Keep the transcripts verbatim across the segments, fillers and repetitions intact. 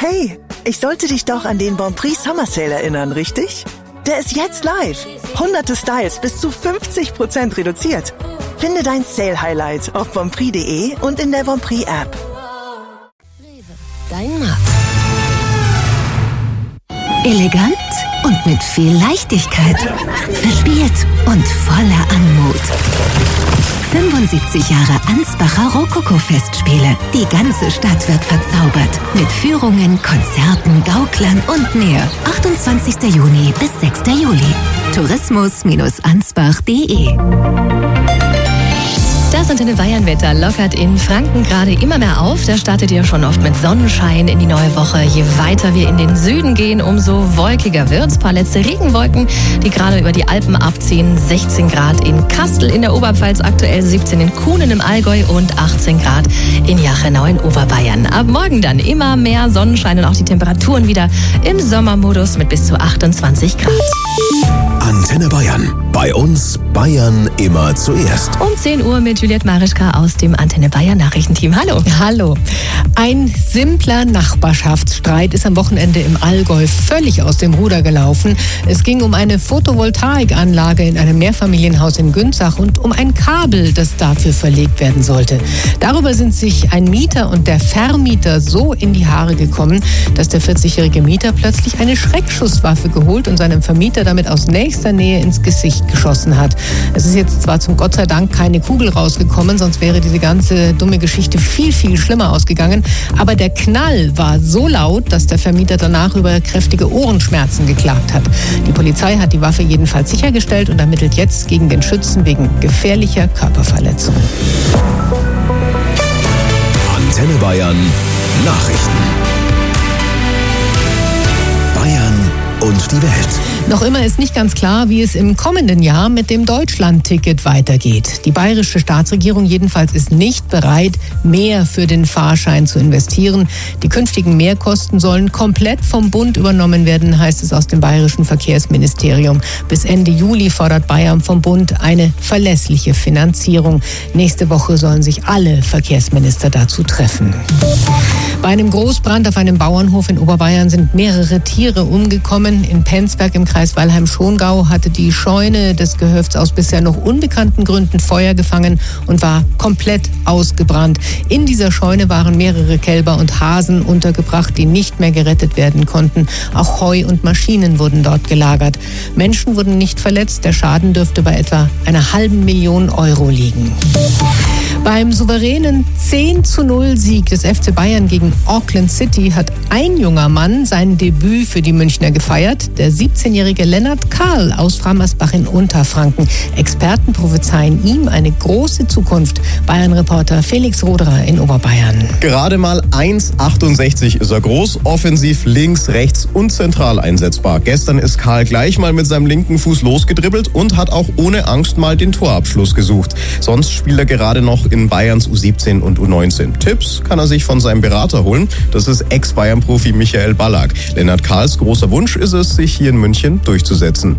Hey, ich sollte dich doch an den Bonprix Summer Sale erinnern, richtig? Der ist jetzt live. Hunderte Styles bis zu fünfzig Prozent reduziert. Finde dein Sale-Highlight auf bonprix punkt de und in der Bonprix-App. Dein Markt. Elegant und mit viel Leichtigkeit. Verspielt und voller Anmut. fünfundsiebzig Jahre Ansbacher Rokoko-Festspiele. Die ganze Stadt wird verzaubert. Mit Führungen, Konzerten, Gauklern und mehr. achtundzwanzigster Juni bis sechster Juli. Tourismus Ansbach punkt de. Das Antenne Bayern Wetter lockert in Franken gerade immer mehr auf. Da startet ihr schon oft mit Sonnenschein in die neue Woche. Je weiter wir in den Süden gehen, umso wolkiger wird's. Ein paar letzte Regenwolken, die gerade über die Alpen abziehen. sechzehn Grad in Kastel in der Oberpfalz, aktuell siebzehn in Kuhnen im Allgäu und achtzehn Grad in Jachenau in Oberbayern. Ab morgen dann immer mehr Sonnenschein und auch die Temperaturen wieder im Sommermodus mit bis zu achtundzwanzig Grad. Antenne Bayern. Bei uns Bayern immer zuerst. Um zehn Uhr mit Juliette Marischka aus dem Antenne Bayern Nachrichtenteam. Hallo. Hallo. Ein simpler Nachbarschaftsstreit ist am Wochenende im Allgäu völlig aus dem Ruder gelaufen. Es ging um eine Photovoltaikanlage in einem Mehrfamilienhaus in Günzach und um ein Kabel, das dafür verlegt werden sollte. Darüber sind sich ein Mieter und der Vermieter so in die Haare gekommen, dass der vierzigjährige Mieter plötzlich eine Schreckschusswaffe geholt und seinem Vermieter damit aus nächster Nähe ins Gesicht geschossen hat. Es ist jetzt zwar zum Gott sei Dank keine Kugel rausgekommen, sonst wäre diese ganze dumme Geschichte viel, viel schlimmer ausgegangen. Aber der Knall war so laut, dass der Vermieter danach über kräftige Ohrenschmerzen geklagt hat. Die Polizei hat die Waffe jedenfalls sichergestellt und ermittelt jetzt gegen den Schützen wegen gefährlicher Körperverletzung. Antenne Bayern Nachrichten. Bayern und die Welt. Noch immer ist nicht ganz klar, wie es im kommenden Jahr mit dem Deutschland-Ticket weitergeht. Die bayerische Staatsregierung jedenfalls ist nicht bereit, mehr für den Fahrschein zu investieren. Die künftigen Mehrkosten sollen komplett vom Bund übernommen werden, heißt es aus dem bayerischen Verkehrsministerium. Bis Ende Juli fordert Bayern vom Bund eine verlässliche Finanzierung. Nächste Woche sollen sich alle Verkehrsminister dazu treffen. Bei einem Großbrand auf einem Bauernhof in Oberbayern sind mehrere Tiere umgekommen. In Penzberg im Kreis Weilheim-Schongau hatte die Scheune des Gehöfts aus bisher noch unbekannten Gründen Feuer gefangen und war komplett ausgebrannt. In dieser Scheune waren mehrere Kälber und Hasen untergebracht, die nicht mehr gerettet werden konnten. Auch Heu und Maschinen wurden dort gelagert. Menschen wurden nicht verletzt. Der Schaden dürfte bei etwa einer halben Million Euro liegen. Beim souveränen zehn zu null Sieg des F C Bayern gegen Auckland City hat ein junger Mann sein Debüt für die Münchner gefeiert. Der siebzehnjährige Lennart Karl aus Frammersbach in Unterfranken. Experten prophezeien ihm eine große Zukunft. Bayern-Reporter Felix Roderer in Oberbayern. Gerade mal eins Komma achtundsechzig ist er groß, offensiv links, rechts und zentral einsetzbar. Gestern ist Karl gleich mal mit seinem linken Fuß losgedribbelt und hat auch ohne Angst mal den Torabschluss gesucht. Sonst spielt er gerade noch in Bayerns U siebzehn und U neunzehn. Tipps kann er sich von seinem Berater holen. Das ist Ex-Bayern-Profi Michael Ballack. Lennart Karls großer Wunsch ist es, sich hier in München durchzusetzen.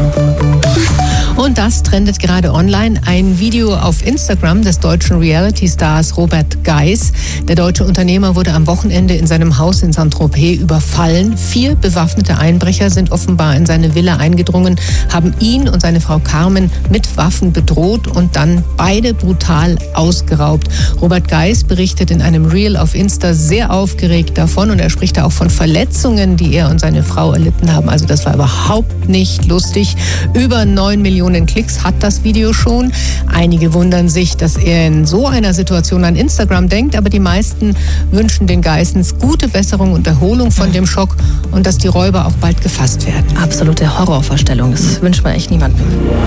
Und das trendet gerade online. Ein Video auf Instagram des deutschen Reality-Stars Robert Geis. Der deutsche Unternehmer wurde am Wochenende in seinem Haus in Saint-Tropez überfallen. Vier bewaffnete Einbrecher sind offenbar in seine Villa eingedrungen, haben ihn und seine Frau Carmen mit Waffen bedroht und dann beide brutal ausgeraubt. Robert Geis berichtet in einem Reel auf Insta sehr aufgeregt davon und er spricht da auch von Verletzungen, die er und seine Frau erlitten haben. Also das war überhaupt nicht lustig. Über neun Millionen Klicks hat das Video schon. Einige wundern sich, dass er in so einer Situation an Instagram denkt, aber die meisten wünschen den Geissens gute Besserung und Erholung von dem Schock und dass die Räuber auch bald gefasst werden. Absolute Horrorvorstellung. Das wünscht man echt niemandem.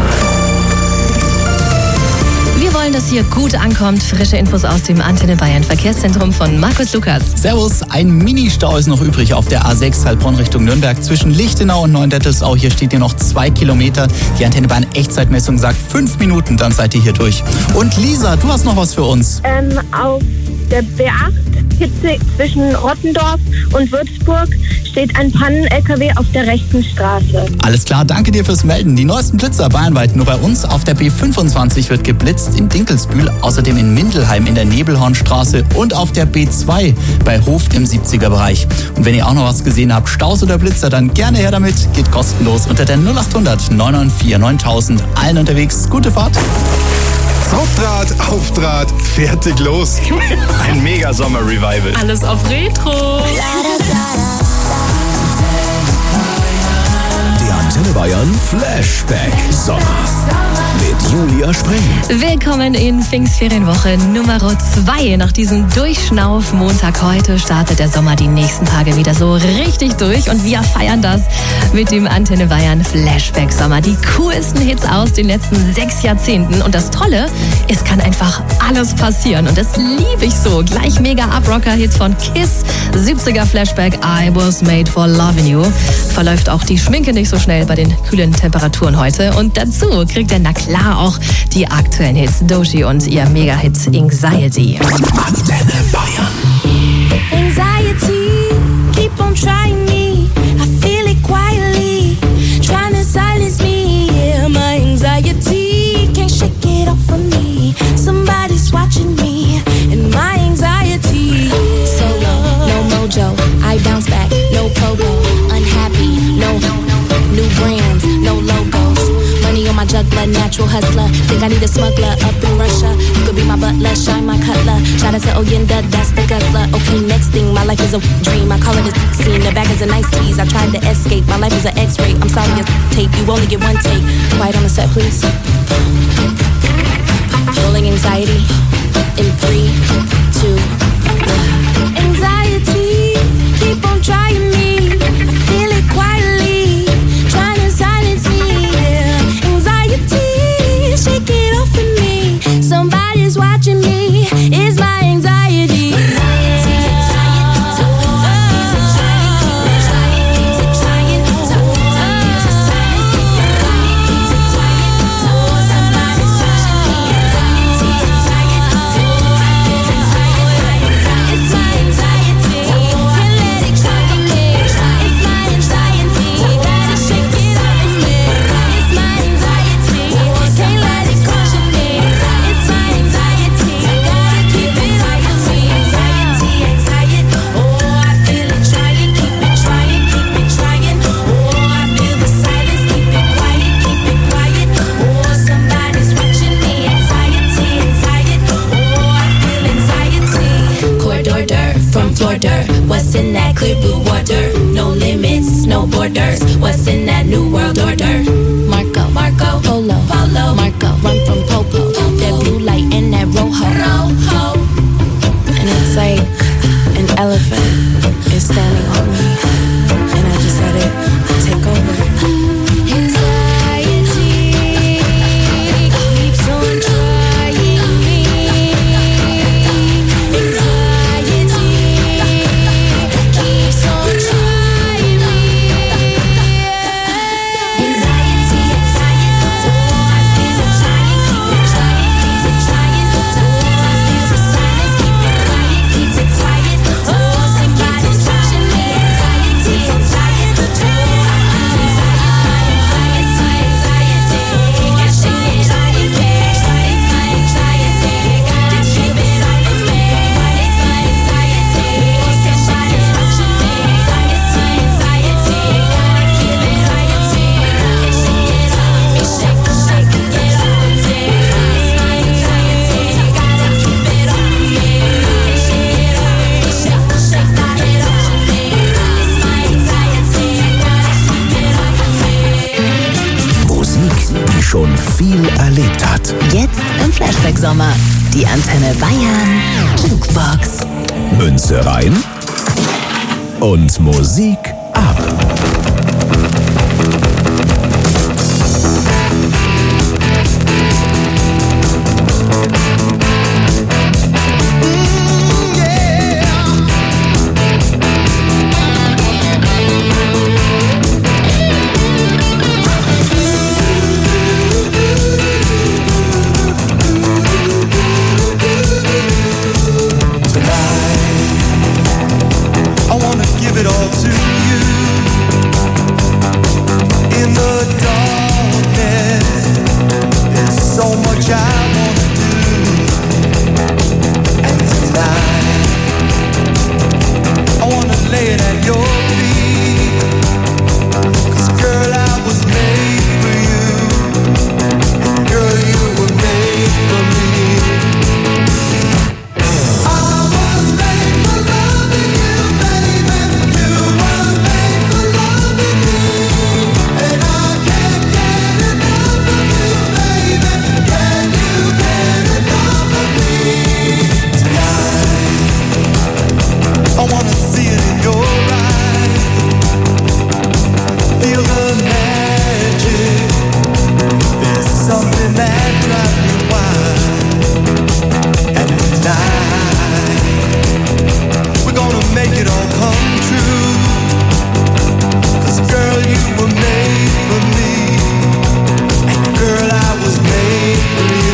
Wir wollen, dass hier gut ankommt. Frische Infos aus dem Antenne Bayern Verkehrszentrum von Markus Lukas. Servus, ein Mini-Stau ist noch übrig auf der A sechs Heilbronn Richtung Nürnberg zwischen Lichtenau und Neuendettelsau. Hier steht ihr noch zwei Kilometer. Die Antenne Bayern Echtzeitmessung sagt fünf Minuten, dann seid ihr hier durch. Und Lisa, du hast noch was für uns. Ähm, auf der B acht Hitzig zwischen Rottendorf und Würzburg steht ein Pannen-L K W auf der rechten Straße. Alles klar, danke dir fürs Melden. Die neuesten Blitzer bayernweit nur bei uns. Auf der B fünfundzwanzig wird geblitzt in Dinkelsbühl, außerdem in Mindelheim in der Nebelhornstraße und auf der B zwei bei Hof im siebziger Bereich. Und wenn ihr auch noch was gesehen habt, Staus oder Blitzer, dann gerne her damit. Geht kostenlos unter der null achthundert neun neun vier neuntausend. Allen unterwegs, gute Fahrt. Hauptdraht, Aufdraht, fertig los. Ein Mega-Sommer-Revival. Alles auf Retro. Der Antenne Bayern Flashback Sommer mit Julia Spreng. Willkommen in Pfingstferienwoche Nummer zwei. Nach diesem Durchschnauf-Montag heute startet der Sommer die nächsten Tage wieder so richtig durch und wir feiern das mit dem Antenne Bayern Flashback Sommer. Die coolsten Hits aus den letzten sechs Jahrzehnten und das Tolle, es kann einfach alles passieren und das liebe ich so. Gleich mega Up-Rocker-Hits von Kiss, siebziger Flashback I Was Made for Loving You. Verläuft auch die Schminke nicht so schnell bei den kühlen Temperaturen heute und dazu kriegt er na klar auch die aktuellen Hits Doechii und ihr Mega-Hit Anxiety. Antenne Bayern. Anxiety, keep on trying me. I feel it quietly, trying to silence me. Yeah, my anxiety can't shake it off of me. Somebody's watching me, and my anxiety. Solo, no mojo, I bounce back, no pogo. Unhappy, no new brands, no logos. Money on my juggler, natural hustler. Think I need a smuggler up in Russia. You could be my butler, shine my cutler. Shout out to Oyenda, that's the guzzler. Okay, next thing, my life is a dream. I call it a scene, the back is a nice tease. I tried to escape, my life is an X-ray. I'm sorry, your tape, you only get one take. Quiet on the set, please. Rolling anxiety in three, two, one. Anxiety, keep on trying me. I feel it quietly, trying to silence me. Yeah. Anxiety, shake it off of me. Somebody's watching me. It's my anxiety. What's in that clear blue water? No limits, no borders. What's in that new world order? Marco, Marco, Polo, Polo, Marco, run from Popo. That blue light in that rojo, rojo. And it's like an elephant is standing on me, and I just let it take over. Schon viel erlebt hat. Jetzt im Flashback-Sommer. Die Antenne Bayern Jukebox. Münze rein und Musik ab. all to you. In the darkness, there's so much I wanna do. And tonight, I wanna lay it at your feet. 'Cause girl, I was made for you. Girl, you were made for me. I wanna see it in your eyes. Feel the magic. There's something that drives me wild. And tonight, we're gonna make it all come true. 'Cause girl, you were made for me. And girl, I was made for you.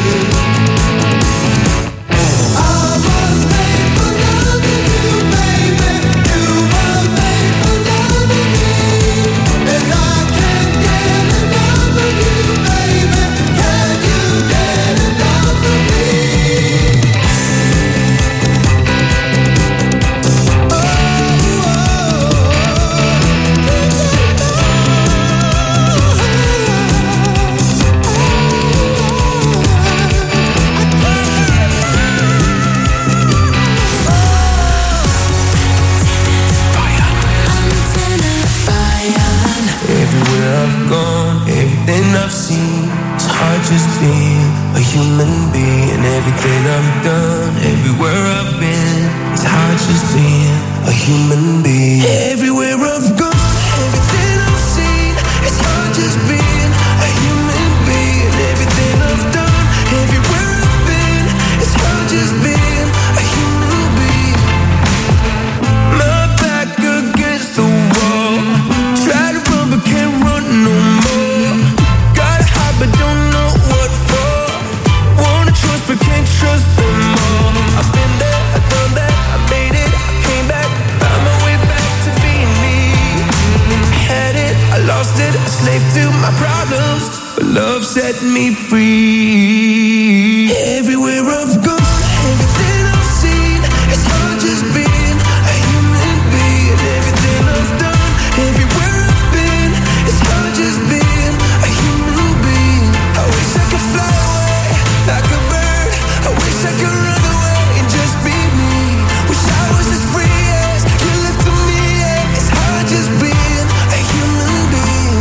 Everything I've seen, it's hard just being a human being. Everything I've done, everywhere I've been, it's hard just being a human being. Everywhere I've gone, everything I've seen, it's hard just being a human being. Everything I've done, everywhere I've been, it's hard just being a human being. My back against the wall, try to run but can't run no more. But don't know what for. Wanna trust but can't trust them all. I've been there, I've done that, I made it, I came back, found my way back to being me. Had it, I lost it, a slave to my problems, but love set me free. Everywhere I've gone, everything I've seen, it's hard just being a human being. Everything I've done, everywhere I've been, it's hard just being a human being. I wish I could fly away like a bird. I wish I could run away and just be me. Wish I was as free as you look to me. Yeah. It's hard just being a human being.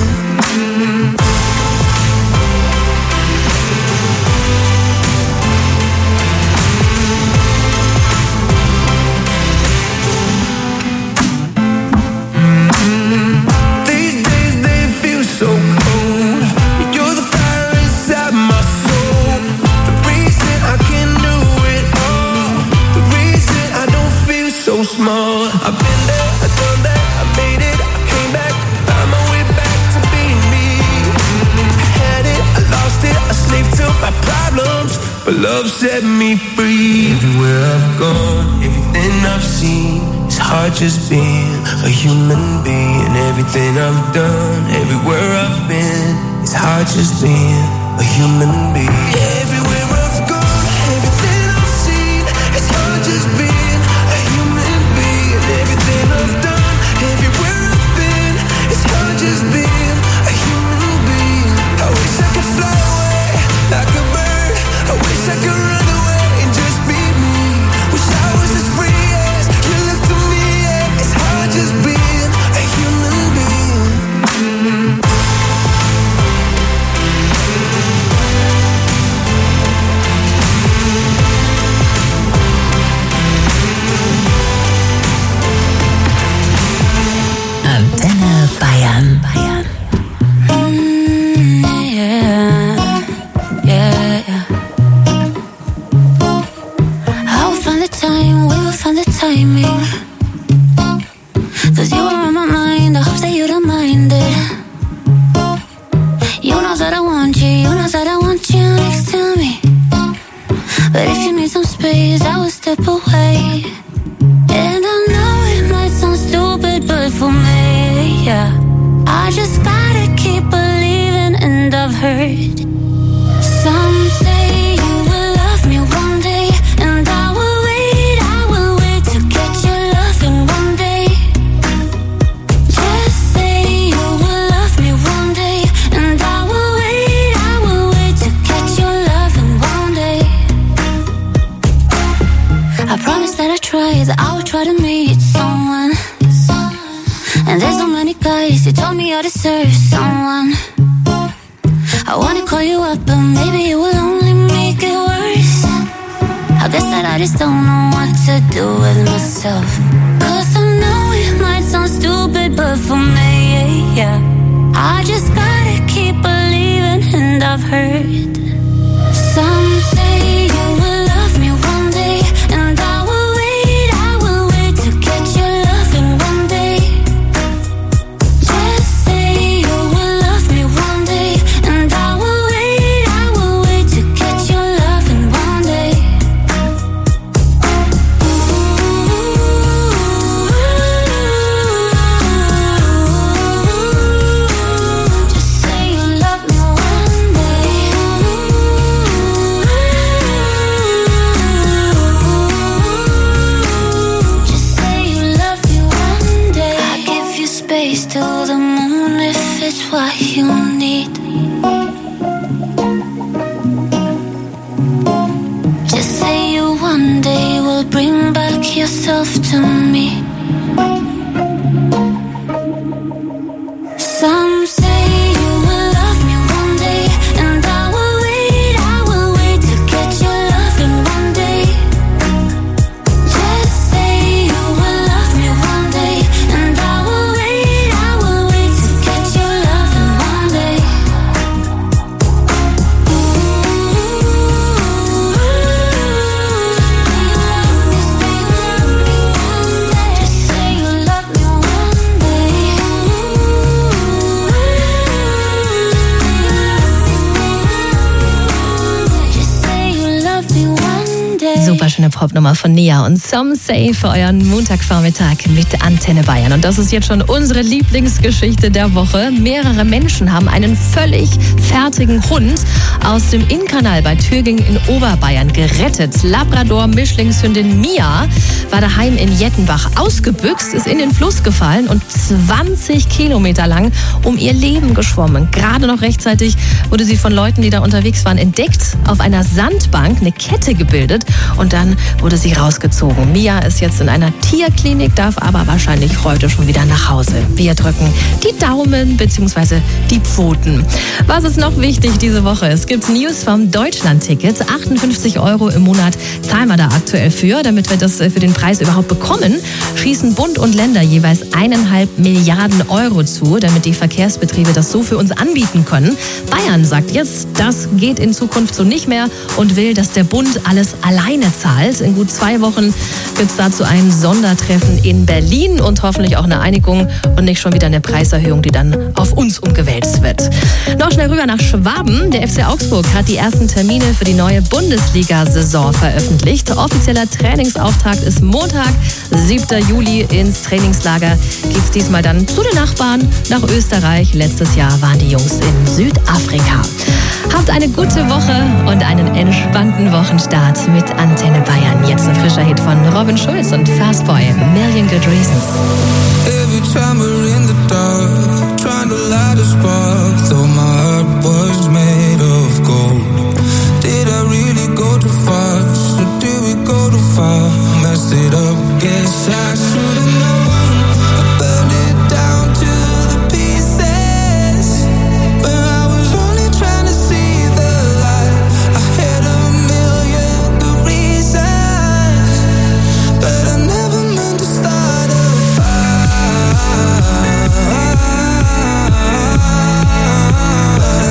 These days they feel so cold. You're the fire inside my soul. The reason I can do it all. The reason I don't feel so small. I've been there, I've done that, I made it, I came back, found my way back to being me. I had it, I lost it, a slave to my problems, but love set me free. Everywhere I've gone, everything I've seen, it's hard just being a human being. Everything I've done, everywhere I've been, it's hard just being a human being. Everywhere I've gone, everything I've seen, it's hard just being a human being. Everything I've done, everywhere I've been, it's hard just being a human being. I wish I could fly away like a bird. I wish I could run away and just be me. Wish I was as free as you look to me. Yeah. It's hard just being a human being. Antenne Bayern. Bayern. Mm, yeah, yeah, yeah. I will find the time, we will find the timing. 'Cause you are on my mind, I hope that you don't mind it. You know that I want you, you know that I want you next to me. But if you need some space, I will step away. And I know it might sound stupid, but for try to meet someone. And there's so many guys, you told me I deserve someone. I wanna call you up, but maybe it will only make it worse. I guess that I just don't know what to do with myself. Cause I know it might sound stupid, but for me, yeah, I just gotta keep believing, and I've heard some say you will love me one day, and I will wait, I will wait to get your loving one day. Just say you will love me one day, and I will wait, I will wait to get your loving one day. Just say you love me one day. Just say you love me one day. I give you space to the moon if it's what you need. Just say you one day will bring back yourself to me. Some say you will love me one day, and I will wait, I will wait to get your loving one day. Just say you will love me one day, and I will wait, I will wait to get your loving one day. Just say you love me one day. Just say you love me one day. Super schöne Popnummer von Nia und Some Say für euren Montagvormittag mit Antenne Bayern. Und das ist jetzt schon unsere Lieblingsgeschichte der Woche. Mehrere Menschen haben einen völlig fertigen Hund aus dem Innkanal bei Türging in Oberbayern gerettet. Labrador-Mischlingshündin Mia war daheim in Jettenbach ausgebüxt, ist in den Fluss gefallen und zwanzig Kilometer lang um ihr Leben geschwommen. Gerade noch rechtzeitig wurde sie von Leuten, die da unterwegs waren, entdeckt. Auf einer Sandbank eine Kette gebildet und dann wurde sie rausgezogen. Mia ist jetzt in einer Tierklinik, darf aber wahrscheinlich heute schon wieder nach Hause. Wir drücken die Daumen bzw. die Pfoten. Was ist noch wichtig diese Woche? Es gibt News vom Deutschland-Ticket. achtundfünfzig Euro im Monat zahlen wir da aktuell für. Damit wir das für den Preis überhaupt bekommen, schießen Bund und Länder jeweils eineinhalb Milliarden Euro zu, damit die Verkehrsbetriebe das so für uns anbieten können. Bayern sagt jetzt, das geht in Zukunft so nicht mehr und will, dass der Bund alles alleine zahlt. In gut zwei Wochen gibt es dazu ein Sondertreffen in Berlin und hoffentlich auch eine Einigung und nicht schon wieder eine Preiserhöhung, die dann auf uns umgewälzt wird. Noch schnell rüber nach Schwaben. Der F C Augsburg hat die ersten Termine für die neue Bundesliga-Saison veröffentlicht. Offizieller Trainingsauftakt ist Montag, siebter Juli. Ins Trainingslager geht's diesmal dann zu den Nachbarn nach Österreich. Letztes Jahr waren die Jungs in Südafrika. Habt eine gute Woche und einen entspannten Wochenstart mit Antenne Bayern. Jetzt ein frischer Hit von Robin Schulz und Fastboy, Million Good Reasons. Every time we're in the dark, trying to light a spark, though my heart was made of gold. Did I really go too fast, or did we go too far? Messed it up, guess I should've known. I burned it down to the pieces, but I was only trying to see the light. I had a million good reasons, but I never meant to start a fire.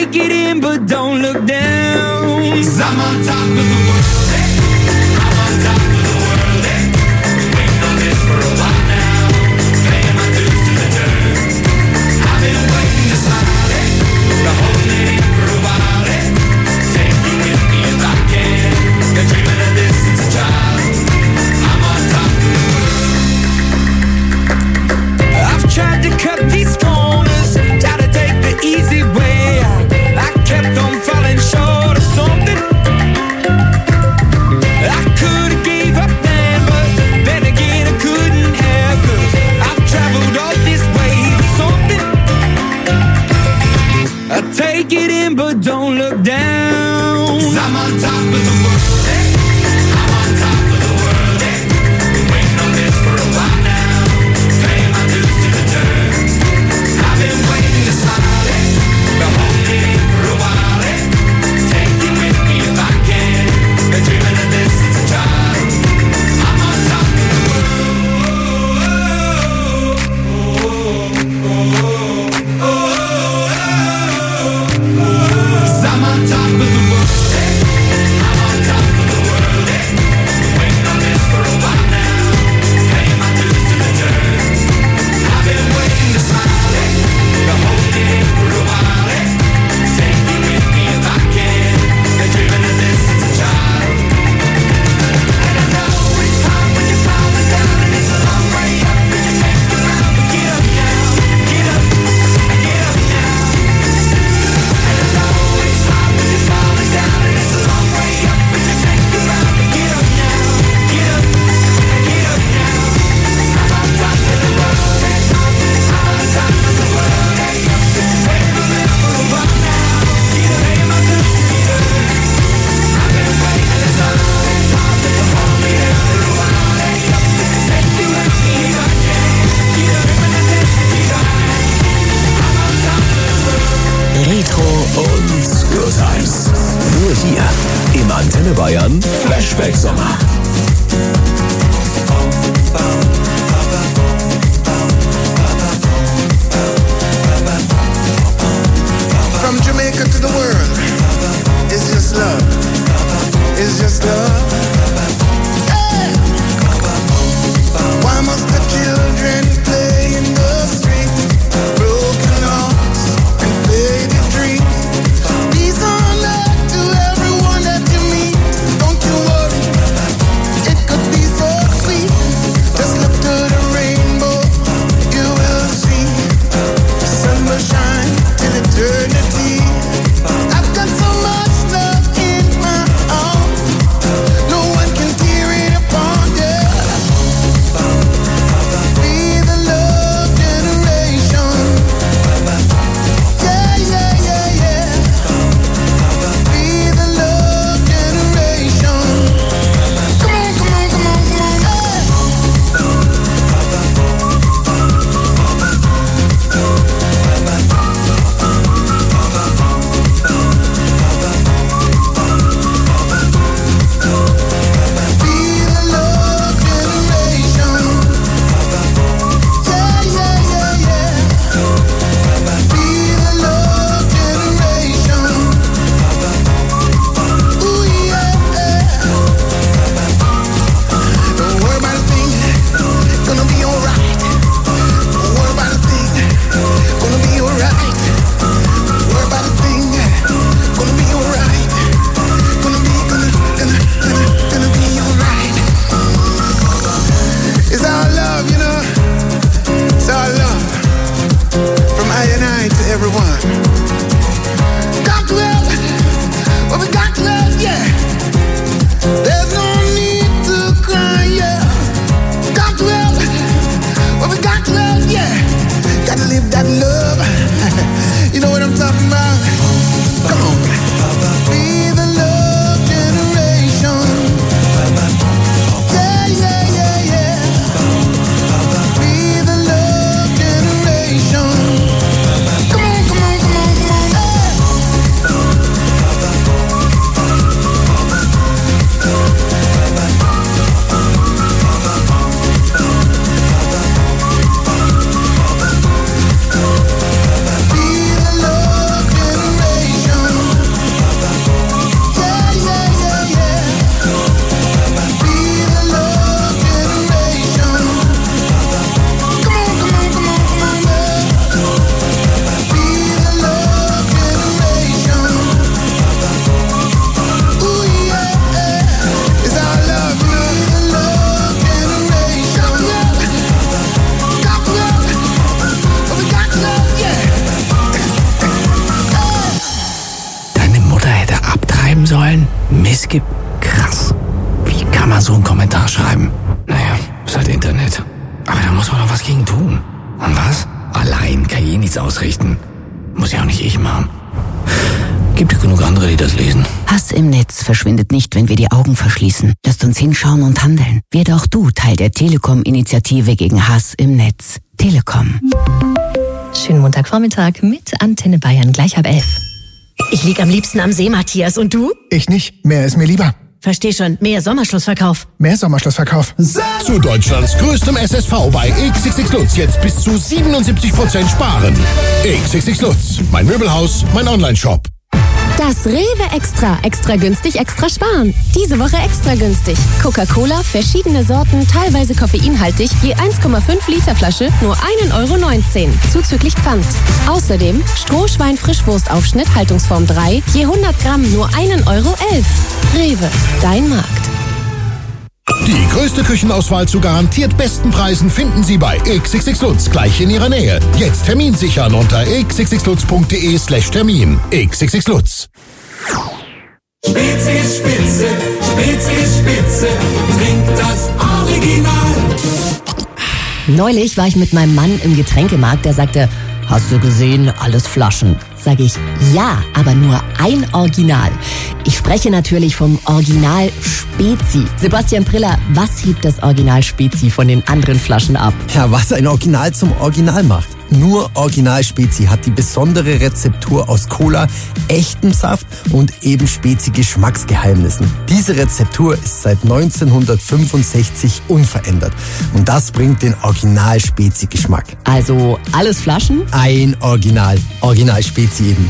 take it in, but don't look down. 'Cause I'm on top of the world. I'm on top of the world. Waiting on this for a while now. Paying my dues to the dirt. I've been waiting to smile. Been holding it in for a while. Take you with me if I can. Been dreaming of this since a child. I'm on top of the world. I've tried to cut these corners, tried to take the easy way out. I kept on falling short of something. I could've gave up then, but then again I couldn't have. 'Cause I've traveled all this way for something. I take it in, but don't look down. 'Cause I'm on top of the world. I'm on top of the world. Been waiting on this for a while now. Paying my dues to the dirt. I've been waiting to smile. Been holding it in for a while. Take it with me if I can. Been dreaming of this since a child. I'm on top of the world. 'Cause I'm on top of the world. I'm on top of the world. Waiting on this for a while now. Paying my dues to the dirt. I've been waiting to smile. Been holding it in for a while. Take it with me if I can. Been dreaming of this since a child. And I know it's hard when you're falling down, and it's a long way up, and you make it round, but get up now, get up, get up now. And I know it's hard when you're falling down, and it's a long way up, and you make it round, but get up now, get up, get up now. 'Cause I'm on top of the world. I'm on top of the world. Waiting on this for a while now. Get up, paying my dues to the dirt. I've been waiting to smile. Been holding it for a while. Take you with me if I can. Get up, dreaming of this since a child. I'm on top of the world. Retro und Good Times. Nur hier im Antenne Bayern Flashback Sommer. From Jamaica to the world, it's just love. It's just love. Hey! Why must the children play in the street? Broken hearts and faded dreams. Peace on earth to everyone that you meet. Don't you worry, it could be so gibt. Krass. Wie kann man so einen Kommentar schreiben? Naja, ist halt Internet. Aber da muss man doch was gegen tun. Und was? Allein kann je nichts ausrichten. Muss ja auch nicht ich machen. Gibt ja genug andere, die das lesen. Hass im Netz verschwindet nicht, wenn wir die Augen verschließen. Lasst uns hinschauen und handeln. Werde auch du Teil der Telekom-Initiative gegen Hass im Netz. Telekom. Schönen Montagvormittag mit Antenne Bayern, gleich halb elf. Ich lieg am liebsten am See, Matthias. Und du? Ich nicht. Mehr ist mir lieber. Versteh schon. Mehr Sommerschlussverkauf. Mehr Sommerschlussverkauf. Zu Deutschlands größtem S S V bei X X X Lutz jetzt bis zu siebenundsiebzig Prozent sparen. X X X Lutz. Mein Möbelhaus, mein Online-Shop. Das Rewe Extra. Extra günstig, extra sparen. Diese Woche extra günstig. Coca-Cola, verschiedene Sorten, teilweise koffeinhaltig, je eins Komma fünf Liter Flasche, nur ein Euro neunzehn. Zuzüglich Pfand. Außerdem Strohschwein Frischwurstaufschnitt, Haltungsform drei, je hundert Gramm, nur ein Euro elf. Rewe, dein Markt. Die größte Küchenauswahl zu garantiert besten Preisen finden Sie bei X X X Lutz, gleich in Ihrer Nähe. Jetzt Termin sichern unter x x x lutz punkt de slash Termin. X X X Lutz. Spezi ist Spitze, Spezi ist Spitze, trink das Original. Neulich war ich mit meinem Mann im Getränkemarkt, der sagte, hast du gesehen, alles Flaschen. Sag ich, ja, aber nur ein Original. Ich spreche natürlich vom Original Spezi. Sebastian Priller, was hebt das Original Spezi von den anderen Flaschen ab? Ja, was ein Original zum Original macht. Nur Original Spezi hat die besondere Rezeptur aus Cola, echtem Saft und eben Spezi-Geschmacksgeheimnissen. Diese Rezeptur ist seit neunzehnhundertfünfundsechzig unverändert. Und das bringt den Original Spezi-Geschmack. Also alles Flaschen? Ein Original. Original Spezi eben.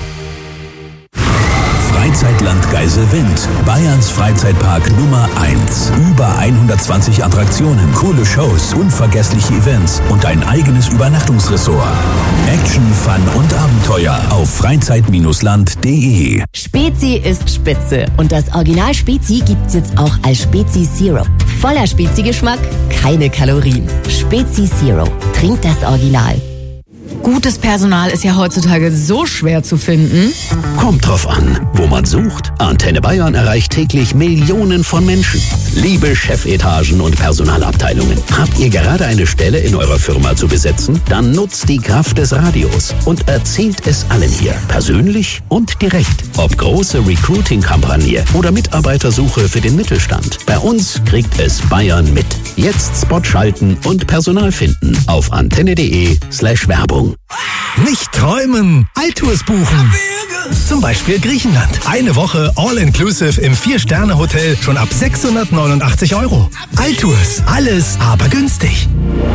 Freizeitland Geiselwind, Bayerns Freizeitpark Nummer eins. Über hundertzwanzig Attraktionen, coole Shows, unvergessliche Events und ein eigenes Übernachtungsressort. Action, Fun und Abenteuer auf freizeit land punkt de. Spezi ist Spitze und das Original Spezi gibt's jetzt auch als Spezi Zero. Voller Spezi-Geschmack, keine Kalorien. Spezi Zero. Trink das Original. Gutes Personal ist ja heutzutage so schwer zu finden. Kommt drauf an, wo man sucht. Antenne Bayern erreicht täglich Millionen von Menschen. Liebe Chefetagen und Personalabteilungen, habt ihr gerade eine Stelle in eurer Firma zu besetzen? Dann nutzt die Kraft des Radios und erzählt es allen hier, persönlich und direkt. Ob große Recruiting-Kampagne oder Mitarbeitersuche für den Mittelstand. Bei uns kriegt es Bayern mit. Jetzt Spot schalten und Personal finden auf antenne.de slash Werbung. Nicht träumen, Altours buchen. Zum Beispiel Griechenland. Eine Woche All-Inclusive im Vier-Sterne-Hotel schon ab sechshundertneunundachtzig Euro. Altours, alles aber günstig.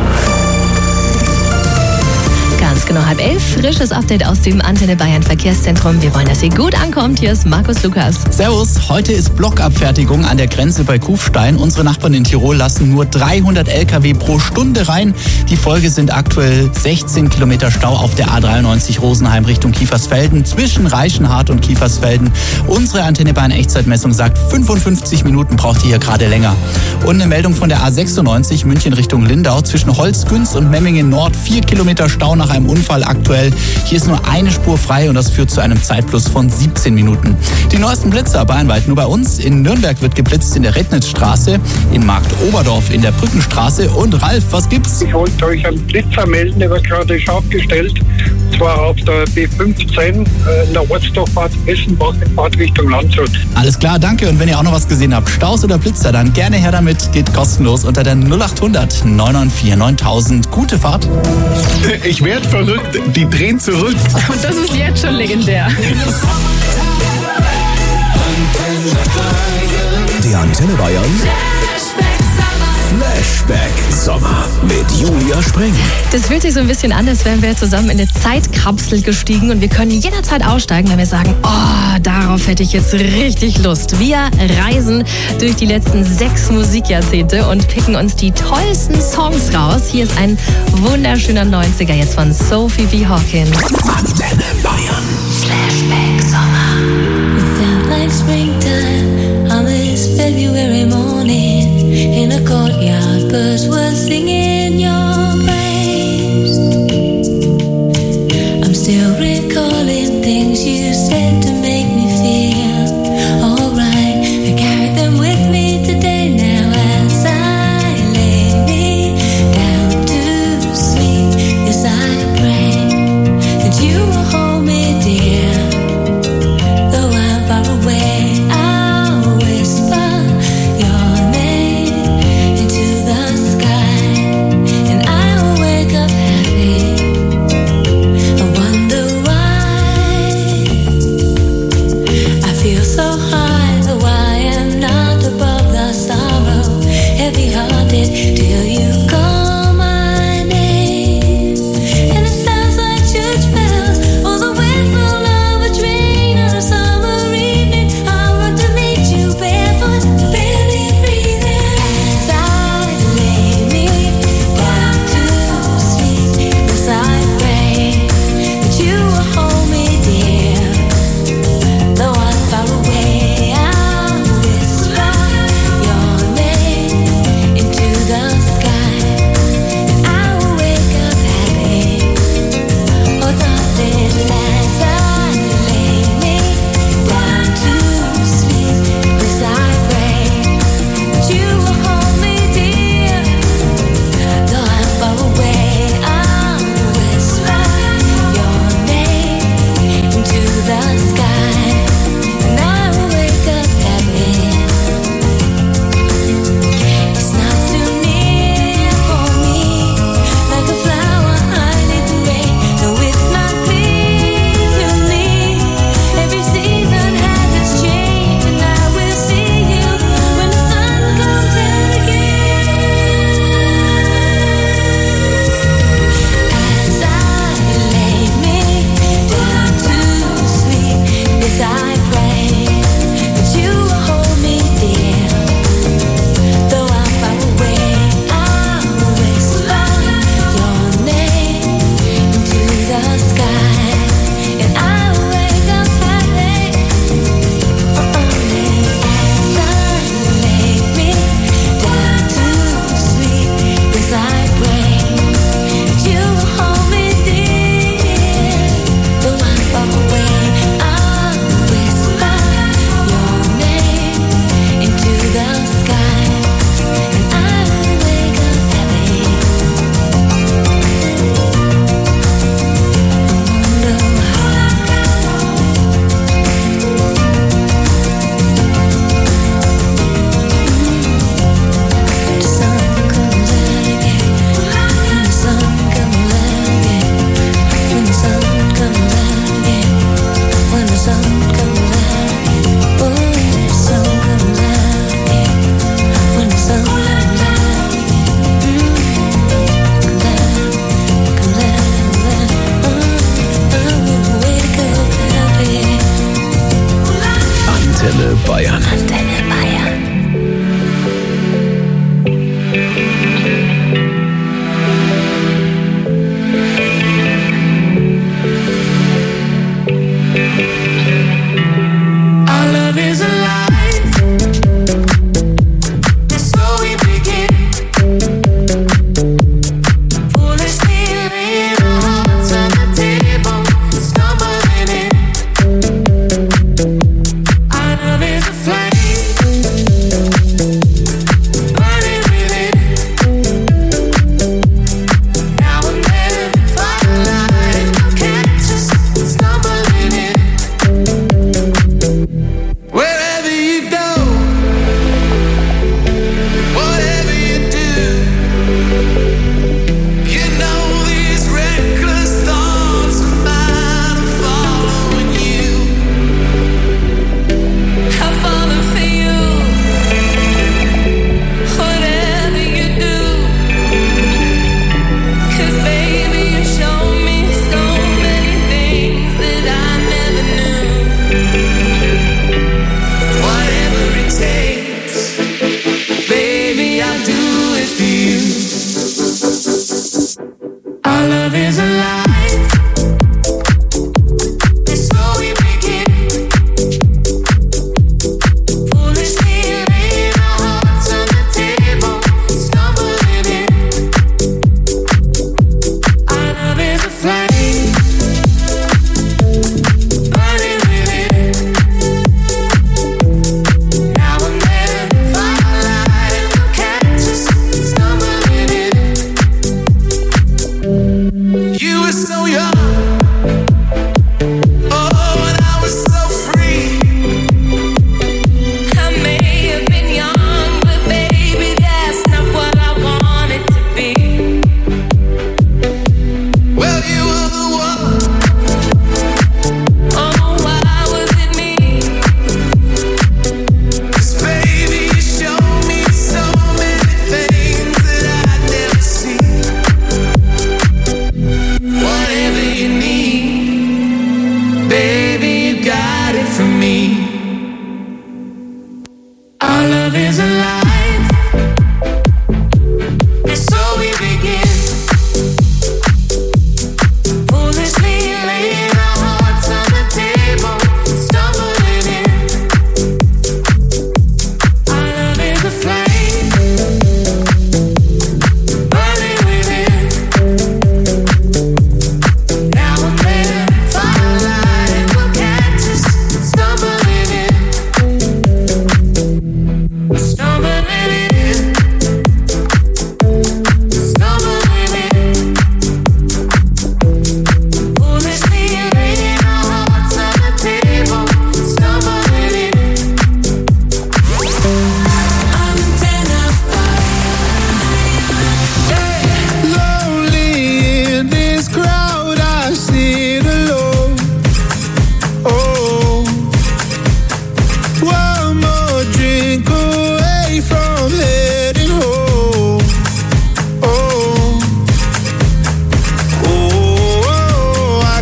Ganz genau halb elf, frisches Update aus dem Antenne Bayern Verkehrszentrum. Wir wollen, dass ihr gut ankommt. Hier ist Markus Lukas. Servus, heute ist Blockabfertigung an der Grenze bei Kufstein. Unsere Nachbarn in Tirol lassen nur dreihundert L K W pro Stunde rein. Die Folge sind aktuell sechzehn Kilometer Stau auf der A dreiundneunzig Rosenheim Richtung Kiefersfelden zwischen Reichenhart und Kiefersfelden. Unsere Antenne Bayern Echtzeitmessung sagt, fünfundfünfzig Minuten braucht ihr hier gerade länger. Und eine Meldung von der A sechsundneunzig München Richtung Lindau zwischen Holzgünst und Memmingen Nord. Vier Kilometer Stau nach einem Unfall aktuell. Hier ist nur eine Spur frei und das führt zu einem Zeitplus von siebzehn Minuten. Die neuesten Blitzer bayernweit nur bei uns. In Nürnberg wird geblitzt in der Rednitzstraße, in Markt Oberdorf in der Brückenstraße. Und Ralf, was gibt's? Ich wollte euch einen Blitzer melden, der wird gerade scharf gestellt. Und zwar auf der B fünfzehn in der Ortsdorffahrt Essenbach in Fahrtrichtung Landshut. Alles klar, danke. Und wenn ihr auch noch was gesehen habt, Staus oder Blitzer, dann gerne her damit. Geht kostenlos unter der null achthundert neunhundert neuntausend. Gute Fahrt. Ich werde verrückt, die drehen zurück. Und das ist jetzt schon legendär. Die Antenne Bayern Flashback Sommer mit Julia Spring. Das fühlt sich so ein bisschen an, als wären wir zusammen in eine Zeitkapsel gestiegen und wir können jederzeit aussteigen, wenn wir sagen, oh, darauf hätte ich jetzt richtig Lust. Wir reisen durch die letzten sechs Musikjahrzehnte und picken uns die tollsten Songs raus. Hier ist ein wunderschöner neunziger jetzt von Sophie B. Hawkins. Antenne Bayern Flashback Sommer. It felt like springtime on this February morning. In a courtyard, birds were singing your praise. I'm still recalling things you said to make me feel alright. I carry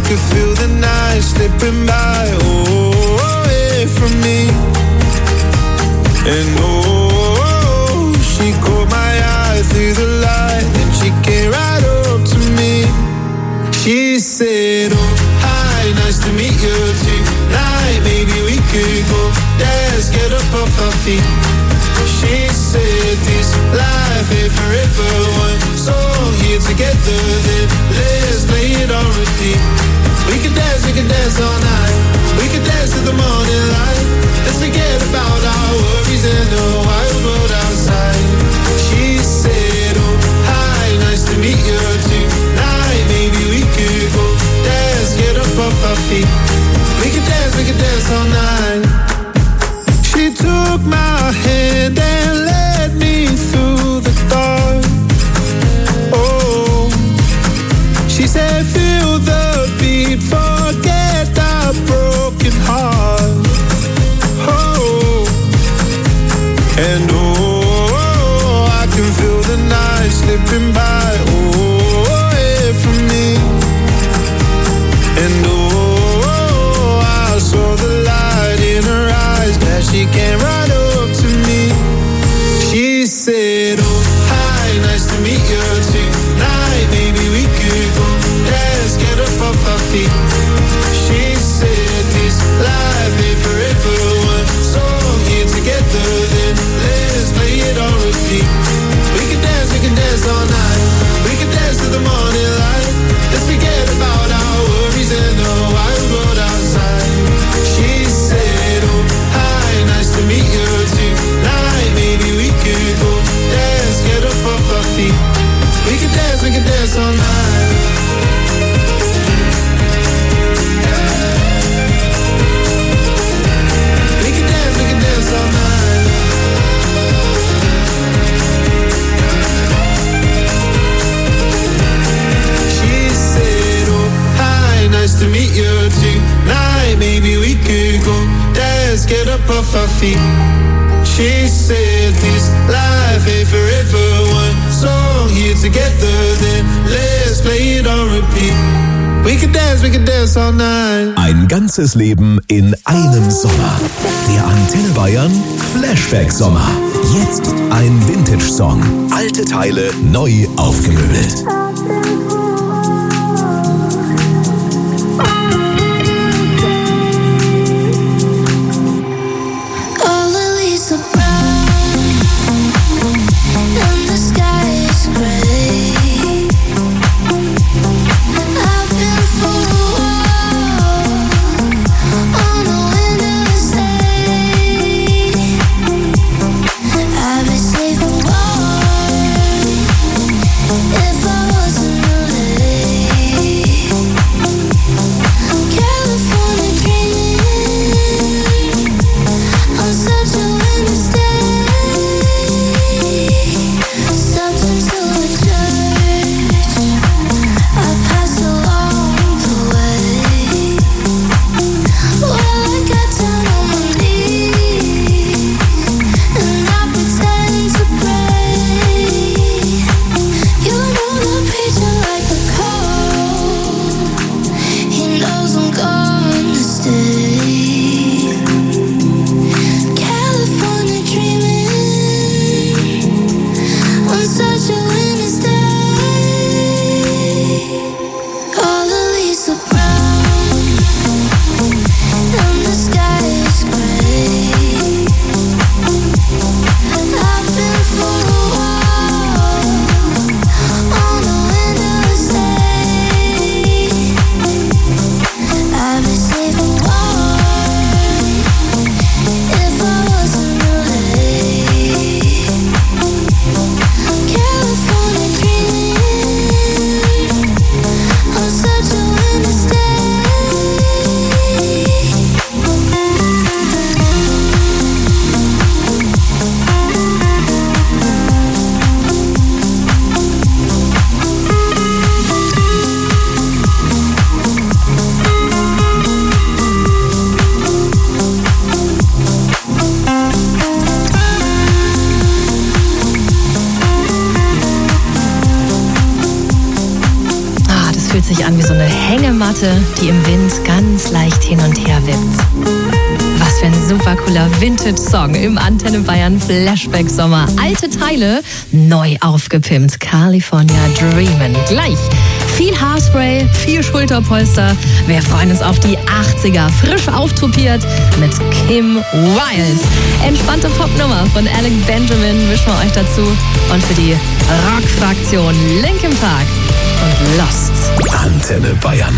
could feel the night slipping by, oh, away from me. And oh, she caught my eye through the light, then she came right up to me. She said, oh, hi, nice to meet you tonight. Maybe we could go dance, get up off our feet. She said this life ain't forever, one song here together, then let's play it on repeat. We could dance, we could dance all night. We could dance to the morning light. Let's forget about our worries and the wild world outside. She said, oh, hi, nice to meet you tonight. Maybe we could go dance, get up off our feet. We could dance, we could dance all night. She took my hand and led me through the dark. Oh, she said, feel the beat, forget our broken heart. Oh, and oh, I can feel the night slipping by, oh, away from me. And oh, I saw the light in her eyes as she came right up to me. She said, oh, hi, nice to meet you tonight. Maybe we could go dance, get up off our feet. She said this life ain't forever, one song here together, then let's play it on repeat. We can dance, we can dance all night. We can dance to the morning light. Let's forget about our worries and the wild world outside. She said, oh, hi, nice to meet you tonight. Maybe we could go dance, get up off our feet. We can dance, we can dance all night. We can dance, we can dance all night. She said, oh, hi, nice to meet you tonight. Maybe we could go dance, get up off our feet. She said this life ain't forever, one song here together, then let's play it on repeat. We can dance, we can dance all night. Ein ganzes Leben in einem Sommer. Der Antenne Bayern Flashback-Sommer. Jetzt ein Vintage-Song. Alte Teile neu aufgemöbelt. If I wasn't an wie so eine Hängematte, die im Wind ganz leicht hin und her wippt. Was für ein super cooler Vintage-Song im Antenne Bayern Flashback-Sommer. Alte Teile neu aufgepimpt. California Dreamin'. Gleich viel Haarspray, viel Schulterpolster. Wir freuen uns auf die achtziger. Frisch auftopiert mit Kim Wilde. Entspannte Popnummer von Alec Benjamin mischen wir euch dazu. Und für die Rock-Fraktion Linkin Park und Lost. Antenne Bayern.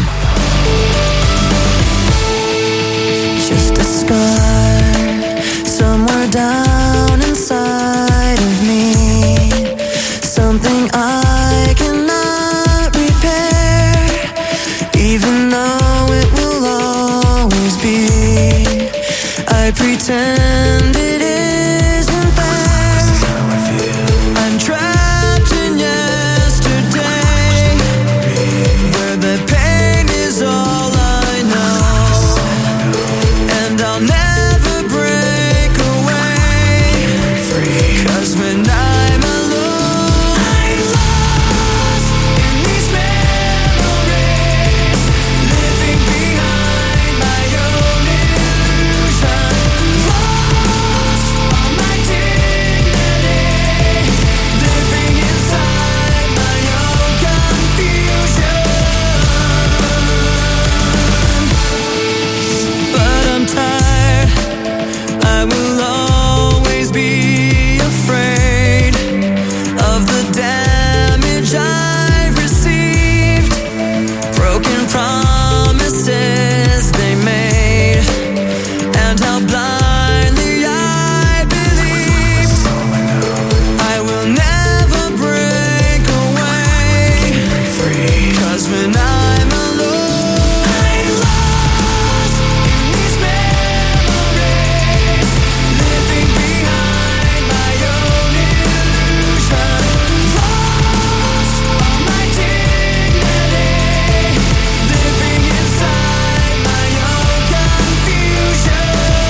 Just a scar somewhere down inside of me. Something I cannot repair, even though it will always be. I pretend it isn't there. I'm trapped in yesterday, where the pain is all I know. I'll never break away, 'cause when I'm alone, I'm lost in these memories, living behind my own illusion, lost all my dignity, living inside my own confusion. But I'm tired, I will always be afraid of the damage I've received, broken promises they made, and how blindly I believed. I will never break away, 'cause when I'm alone, I'm lost in these memories, living behind my own illusion, lost all my dignity, living inside my own confusion.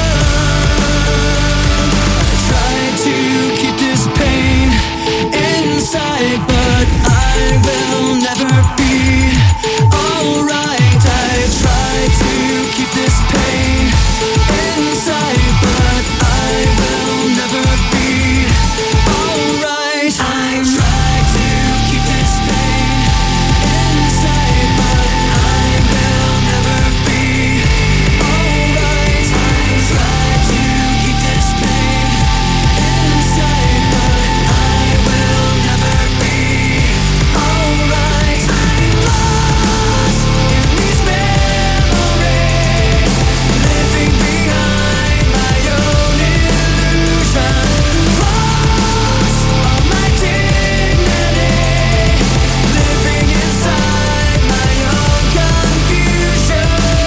I tried to keep this pain inside, but I will never be alright. I tried to keep this pain inside, but I will never be alright. I tried to keep this pain inside, but I will never be alright. I tried to keep this pain inside, but I will never be alright. I'm lost in these memories, living behind my own illusion, lost all my dignity, living inside my own confusion.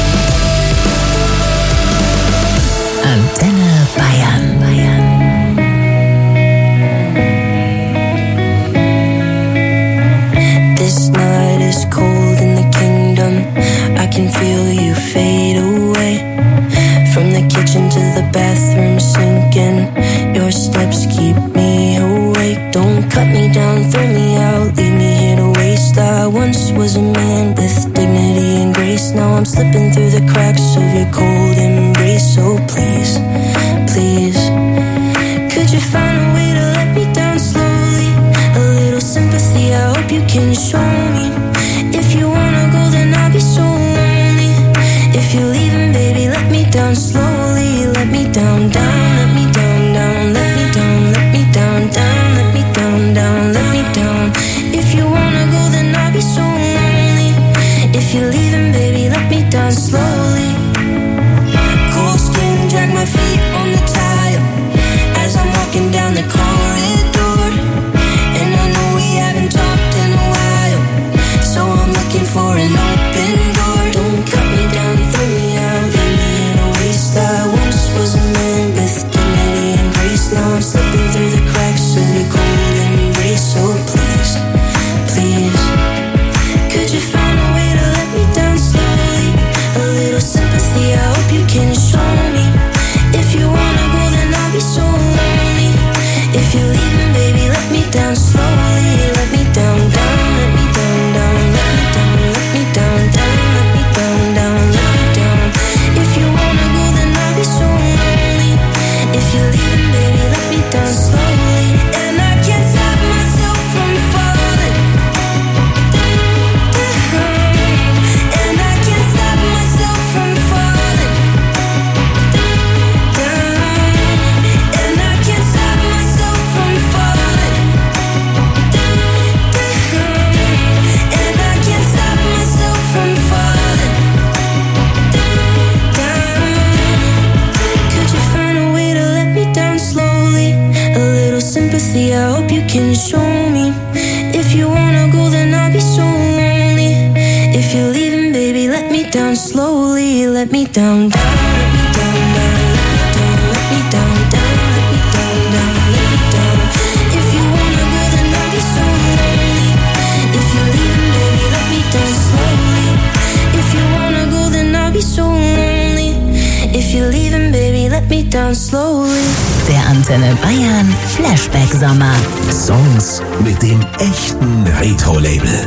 Antenne Bayern. This night is cold in the kingdom. I can feel you fade away. From the kitchen to the bathroom sinking. Your steps keep me awake. Don't cut me down, throw me out, leave me here to waste. I once was a man with dignity and grace. Now I'm slipping through the cracks of your cold embrace. So please, please, could you find a way to let me down slowly? A little sympathy, I hope you can show me. If you wanna go, then I'll be so lonely. If you're leaving, baby, let me down slowly. Let me down, down, let me down, down, let me down, let me down, down, let me down, down, let me down. If you wanna go, then I'll be so lonely. If you're leaving, baby, let me down slowly. Cold skin, drag my feet on the tile as I'm walking down the corridor. And I know we haven't talked in a while, so I'm looking for an open door. Don't cut me down, throw me out, leave me in a waste. I empathy, I hope you can show me. If you wanna go, then I'll be so lonely. If you're leaving, baby, let me down slowly. Let me down, down, let me down, down, let me down, down, let me down, down, let me down. If you wanna go, then I'll be so lonely. If you're leaving, baby, let me down slowly. If you wanna go, then I'll be so lonely. If you're leaving, baby, let me down slowly. Der Antenne Bayern Flashback Sommer. Songs mit dem echten Retro-Label.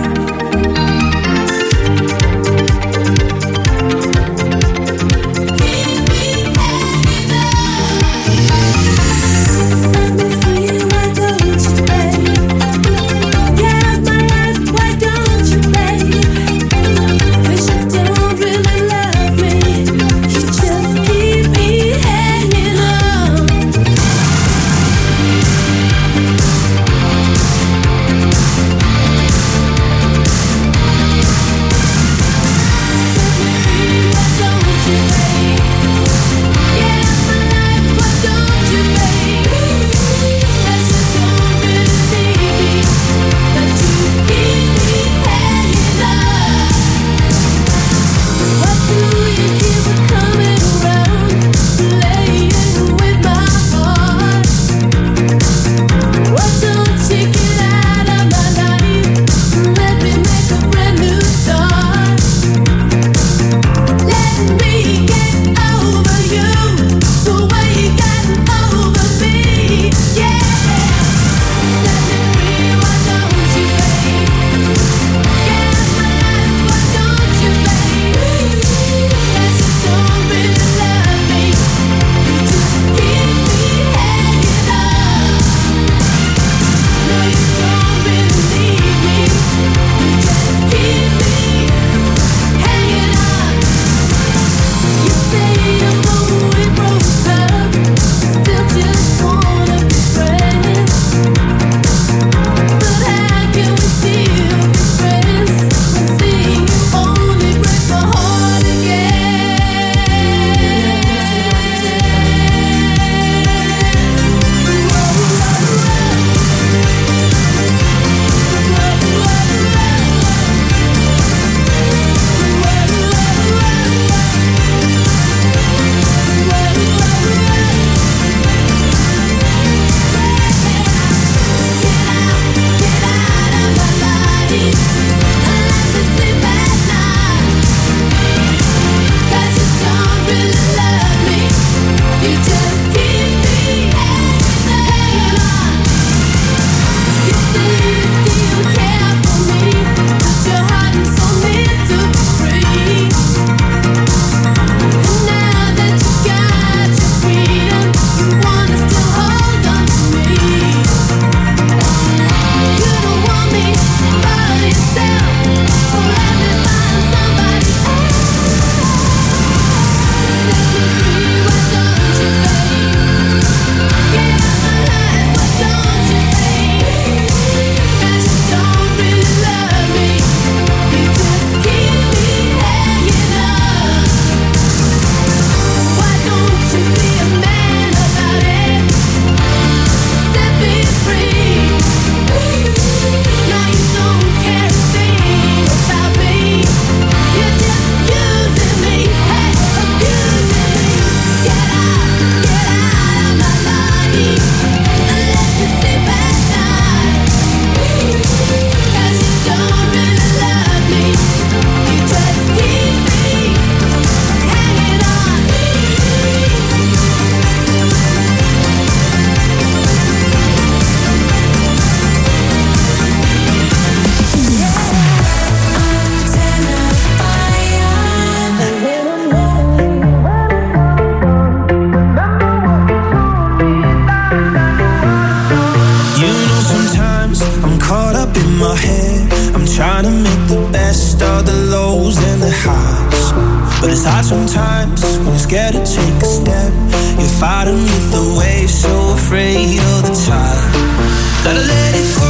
But it's hard sometimes when you're scared to take a step. You're fighting with the waves, so afraid of the tide. Gotta let it go.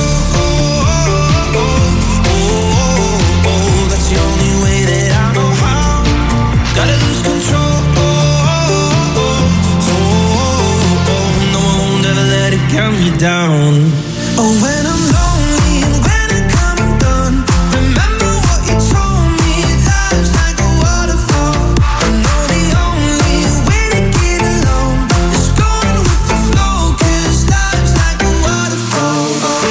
That's the only way that I know how. Gotta lose control. No, I won't ever let it count calm you down. Oh, when I'm lonely and when I come undone, remember what you told me. Life's like a waterfall. I know the only way to get along is going with the flow, 'cause life's like a waterfall.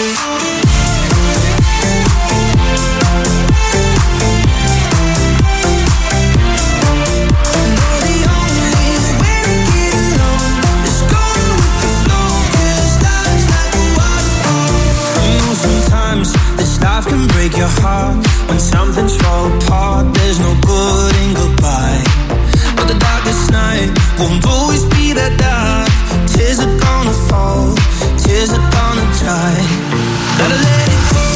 Life can break your heart when something's fall apart. There's no good in goodbye, but the darkest night won't always be that dark. Tears are gonna fall, tears are gonna dry. Gotta let it go.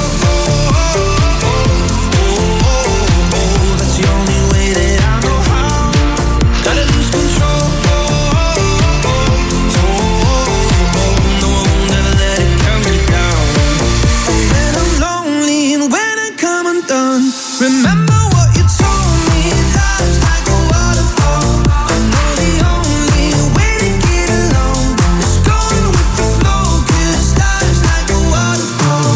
That's the only way that I know how. Gotta lose control. No, I won't ever let it calm me down. When I'm lonely and when I come undone, remember what you told me. Life's like a waterfall. I know the only way to get along is going with the flow, 'cause life's like a waterfall.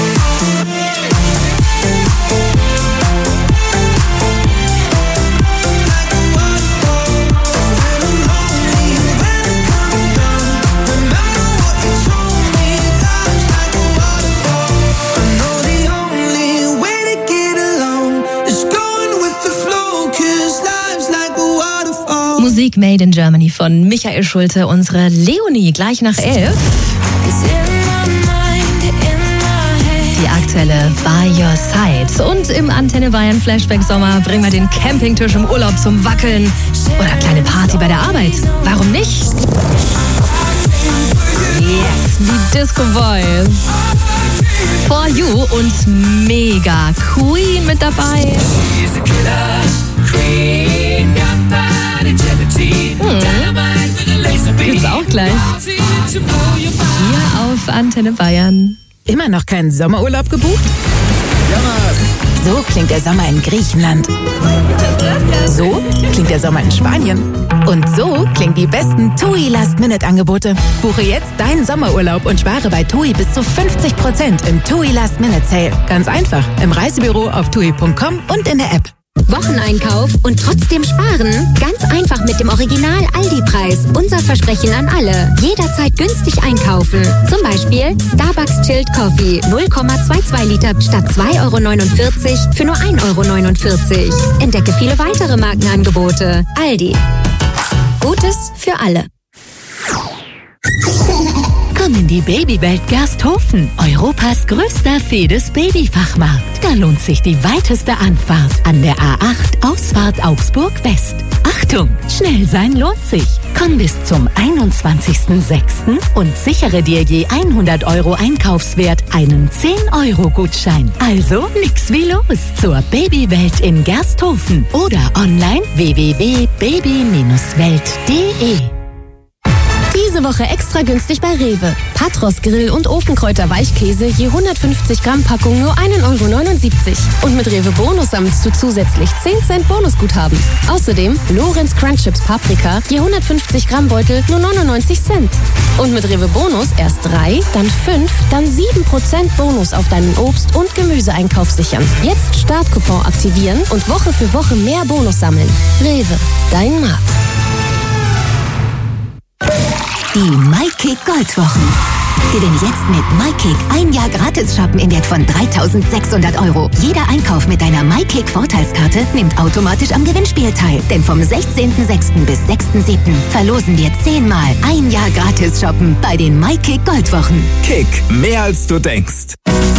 Like a waterfall. When I'm lonely and when I come undone, remember what you told me. Life's like a waterfall. I know the only way to get along is going with the flow, 'cause life's like a waterfall. Musik Made in Germany von Michael Schulte, unsere Leonie, gleich nach elf. Die aktuelle By Your Side. Und im Antenne Bayern Flashback Sommer bringen wir den Campingtisch im Urlaub zum Wackeln. Oder kleine Party bei der Arbeit. Warum nicht? Yes, die Disco Boys. For You und Mega Queen mit dabei. Hm. Gibt's auch gleich. Hier auf Antenne Bayern. Immer noch keinen Sommerurlaub gebucht? So klingt der Sommer in Griechenland. So klingt der Sommer in Spanien. Und so klingen die besten TUI Last-Minute-Angebote. Buche jetzt deinen Sommerurlaub und spare bei TUI bis zu fünfzig Prozent im TUI Last-Minute-Sale. Ganz einfach im Reisebüro auf tui punkt com und in der App. Wocheneinkauf und trotzdem sparen? Ganz einfach mit dem Original Aldi-Preis. Unser Versprechen an alle. Jederzeit günstig einkaufen. Zum Beispiel Starbucks Chilled Coffee null Komma zweiundzwanzig Liter statt zwei Euro neunundvierzig für nur ein Euro neunundvierzig. Entdecke viele weitere Markenangebote. Aldi. Gutes für alle. Komm in die Babywelt Gersthofen, Europas größter Fedes-Babyfachmarkt. Da lohnt sich die weiteste Anfahrt an der A acht Ausfahrt Augsburg West. Achtung, schnell sein lohnt sich. Komm bis zum einundzwanzigsten sechsten und sichere dir je hundert Euro Einkaufswert einen zehn Euro Gutschein. Also nix wie los zur Babywelt in Gersthofen oder online w w w punkt baby welt punkt de. Diese Woche extra günstig bei Rewe. Patros Grill- und Ofenkräuter Weichkäse je hundertfünfzig Gramm Packung nur ein Euro neunundsiebzig. Und mit Rewe Bonus sammelst du zusätzlich zehn Cent Bonusguthaben. Außerdem Lorenz Crunch Chips Paprika je hundertfünfzig Gramm Beutel nur neunundneunzig Cent. Und mit Rewe Bonus erst drei, dann fünf, dann sieben Prozent Bonus auf deinen Obst- und Gemüseeinkauf sichern. Jetzt Startcoupon aktivieren und Woche für Woche mehr Bonus sammeln. Rewe, dein Markt. Die MyKick Goldwochen. Gewinne jetzt mit MyKick ein Jahr gratis shoppen im Wert von dreitausendsechshundert Euro. Jeder Einkauf mit deiner MyKick Vorteilskarte nimmt automatisch am Gewinnspiel teil. Denn vom sechzehnten sechsten bis sechsten siebten verlosen wir zehnmal ein Jahr gratis shoppen bei den MyKick Goldwochen. Kick, mehr als du denkst.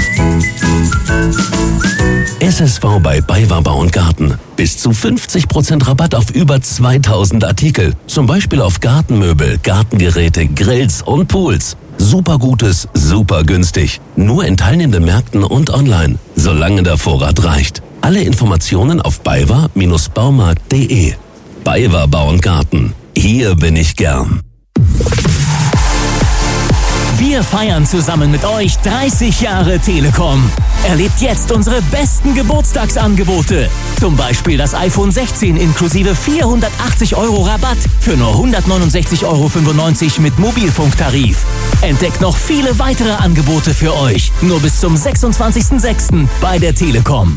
S S V bei BayWa Bau und Garten. Bis zu fünfzig Prozent Rabatt auf über zweitausend Artikel. Zum Beispiel auf Gartenmöbel, Gartengeräte, Grills und Pools. Super Gutes, super günstig. Nur in teilnehmenden Märkten und online. Solange der Vorrat reicht. Alle Informationen auf baywa Baumarkt punkt de. BayWa Bau und Garten. Hier bin ich gern. Wir Wir feiern zusammen mit euch dreißig Jahre Telekom. Erlebt jetzt unsere besten Geburtstagsangebote. Zum Beispiel das iPhone sechzehn inklusive vierhundertachtzig Euro Rabatt für nur hundertneunundsechzig Euro fünfundneunzig mit Mobilfunktarif. Entdeckt noch viele weitere Angebote für euch. Nur bis zum sechsundzwanzigsten sechsten bei der Telekom.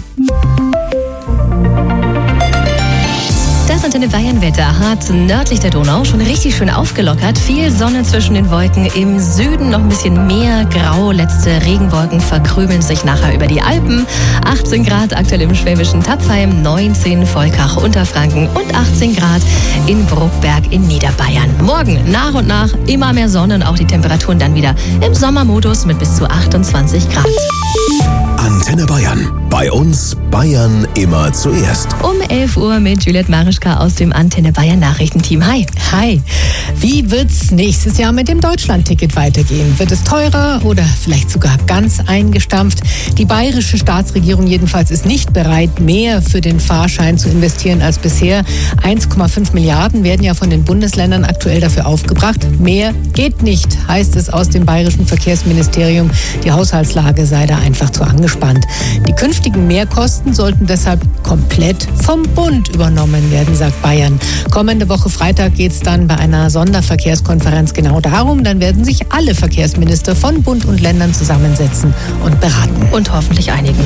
Das Antenne Bayern Wetter hat nördlich der Donau schon richtig schön aufgelockert. Viel Sonne zwischen den Wolken. Im Süden noch ein bisschen mehr Grau. Letzte Regenwolken verkrümeln sich nachher über die Alpen. achtzehn Grad aktuell im schwäbischen Tapfheim, neunzehn Volkach, Unterfranken und achtzehn Grad in Bruckberg in Niederbayern. Morgen nach und nach immer mehr Sonne und auch die Temperaturen dann wieder im Sommermodus mit bis zu achtundzwanzig Grad. Antenne Bayern. Bei uns Bayern immer zuerst. Um elf Uhr mit Juliette Marischka aus dem Antenne Bayern Nachrichtenteam. Hi. Hi. Wie wird's nächstes Jahr mit dem Deutschlandticket weitergehen? Wird es teurer oder vielleicht sogar ganz eingestampft? Die bayerische Staatsregierung jedenfalls ist nicht bereit, mehr für den Fahrschein zu investieren als bisher. eins Komma fünf Milliarden werden ja von den Bundesländern aktuell dafür aufgebracht. Mehr geht nicht, heißt es aus dem bayerischen Verkehrsministerium. Die Haushaltslage sei da einfach zu angespannt. Die künftigen Mehrkosten sollten deshalb komplett vom Bund übernommen werden, sagt Bayern. Kommende Woche Freitag geht es dann bei einer Sonderverkehrskonferenz genau darum. Dann werden sich alle Verkehrsminister von Bund und Ländern zusammensetzen und beraten. Und hoffentlich einigen.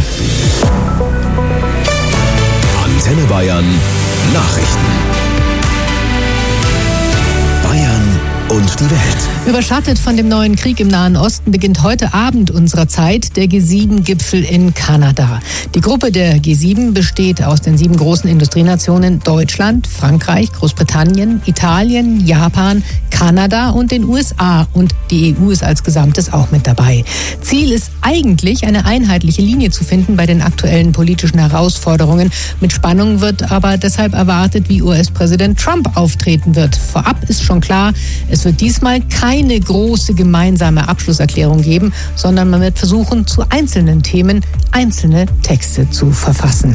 Antenne Bayern Nachrichten. Bayern und die Welt. Überschattet von dem neuen Krieg im Nahen Osten beginnt heute Abend unserer Zeit der G sieben Gipfel in Kanada. Die Gruppe der G sieben besteht aus den sieben großen Industrienationen Deutschland, Frankreich, Großbritannien, Italien, Japan, Kanada und den U S A. Und die E U ist als Gesamtes auch mit dabei. Ziel ist eigentlich, eine einheitliche Linie zu finden bei den aktuellen politischen Herausforderungen. Mit Spannung wird aber deshalb erwartet, wie U S-Präsident Trump auftreten wird. Vorab ist schon klar, es wird diesmal keine große gemeinsame Abschlusserklärung geben, sondern man wird versuchen, zu einzelnen Themen einzelne Texte zu verfassen.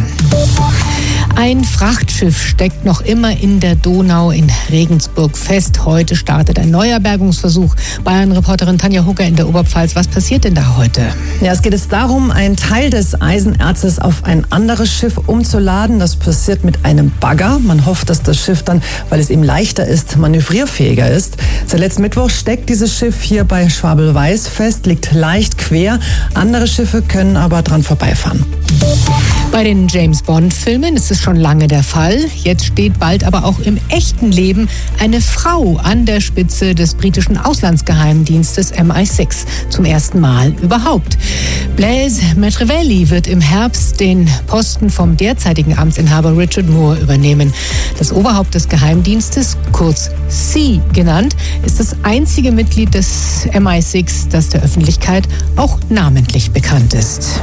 Ein Frachtschiff steckt noch immer in der Donau in Regensburg fest. Heute startet ein neuer Bergungsversuch. Bayern-Reporterin Tanja Hugger in der Oberpfalz. Was passiert denn da heute? Ja, es geht es darum, einen Teil des Eisenerzes auf ein anderes Schiff umzuladen. Das passiert mit einem Bagger. Man hofft, dass das Schiff dann, weil es eben leichter ist, manövrierfähiger ist. Seit letztem Mittwoch steckt dieses Schiff hier bei Schwabel-Weiß fest, liegt leicht quer. Andere Schiffe können aber dran vorbeifahren. Bei den James-Bond-Filmen ist es schon lange der Fall. Jetzt steht bald aber auch im echten Leben eine Frau an der Spitze des britischen Auslandsgeheimdienstes M I sechs. Zum ersten Mal überhaupt. Blaise Machiavelli wird im Herbst den Posten vom derzeitigen Amtsinhaber Richard Moore übernehmen. Das Oberhaupt des Geheimdienstes, kurz C genannt, ist das einzige Mitglied des M I sechs, das der Öffentlichkeit auch namentlich bekannt ist.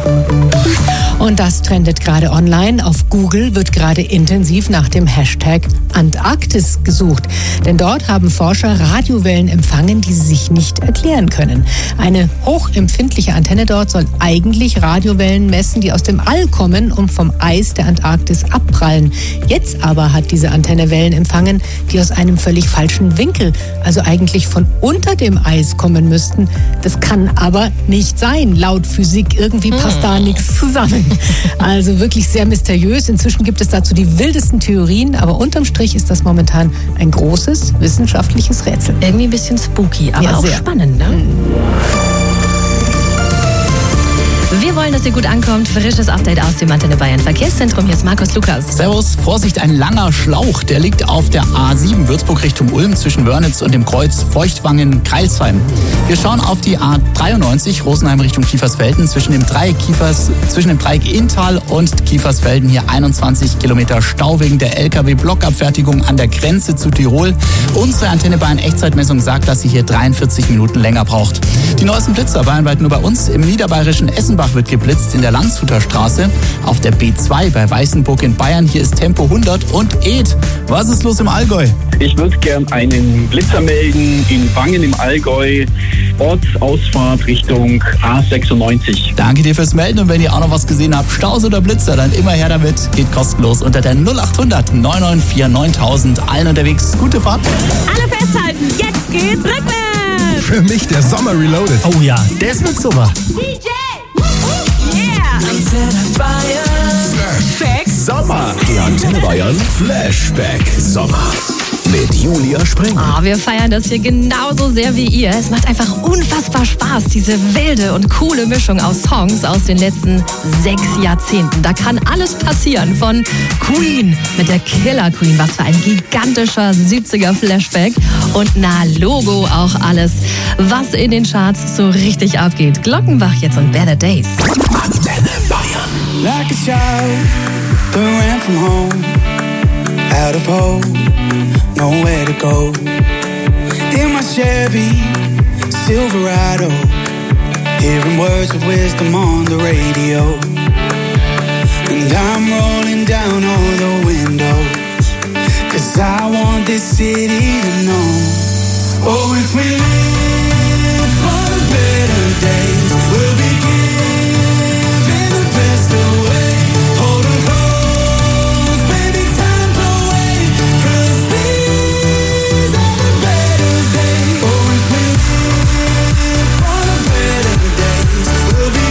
Und das trendet gerade online. Auf Google wird gerade intensiv nach dem Hashtag Antarktis gesucht. Denn dort haben Forscher Radiowellen empfangen, die sie sich nicht erklären können. Eine hochempfindliche Antenne dort soll eigentlich Radiowellen messen, die aus dem All kommen und vom Eis der Antarktis abprallen. Jetzt aber hat diese Antenne Wellen empfangen, die aus einem völlig falschen Winkel, also eigentlich von unter dem Eis kommen müssten. Das kann aber nicht sein, laut Physik. Irgendwie passt da nichts zusammen. Also wirklich sehr mysteriös. Inzwischen gibt es dazu die wildesten Theorien, aber unterm Strich ist das momentan ein großes wissenschaftliches Rätsel. Irgendwie ein bisschen spooky, aber ja, auch sehr spannend, ne? Wir wollen, dass ihr gut ankommt. Frisches Update aus dem Antenne Bayern Verkehrszentrum. Hier ist Markus Lukas. Servus, Vorsicht, ein langer Schlauch. Der liegt auf der A sieben Würzburg Richtung Ulm zwischen Wörnitz und dem Kreuz Feuchtwangen-Kreilsheim. Wir schauen auf die A dreiundneunzig Rosenheim Richtung Kiefersfelden zwischen dem Dreieck Kiefers, zwischen dem Dreieck Inntal und Kiefersfelden. Hier einundzwanzig Kilometer Stau wegen der L K W-Blockabfertigung an der Grenze zu Tirol. Unsere Antenne Bayern Echtzeitmessung sagt, dass sie hier dreiundvierzig Minuten länger braucht. Die neuesten Blitzer bayernweit nur bei uns. Im niederbayerischen Essenbach wird geblitzt in der Landshuter Straße. Auf der B zwei bei Weißenburg in Bayern. Hier ist Tempo hundert. Und Ed, was ist los im Allgäu? Ich würde gern einen Blitzer melden in Wangen im Allgäu. Ortsausfahrt Richtung A sechsundneunzig. Danke dir fürs Melden. Und wenn ihr auch noch was gesehen habt, Staus oder Blitzer, dann immer her damit. Geht kostenlos unter der null achthundert neun neun vier neuntausend. Allen unterwegs. Gute Fahrt. Alle festhalten, jetzt geht's rückwärts. Für mich der Sommer Reloaded. Oh ja, das wird super. D J! Yeah! Antenne Bayern. Flashback Sommer. Der Antenne Bayern Flashback Sommer. Mit Julia Sprenger. Oh, wir feiern das hier genauso sehr wie ihr. Es macht einfach unfassbar Spaß, diese wilde und coole Mischung aus Songs aus den letzten sechs Jahrzehnten. Da kann alles passieren. Von Queen mit der Killer Queen, was für ein gigantischer siebziger Flashback. Und na, Logo auch alles, was in den Charts so richtig abgeht. Glockenbach jetzt und Better Days. Antenne Bayern. Like a child that ran from home, out of hope, nowhere to go. In my Chevy Silverado, hearing words of wisdom on the radio. And I'm rolling down all the windows, 'cause I want this city to know. Oh, if we live for the better days, we'll be giving the best away. Hold 'em close, baby, time's away, 'cause these are the better days. Oh, if we live for the better days, we'll be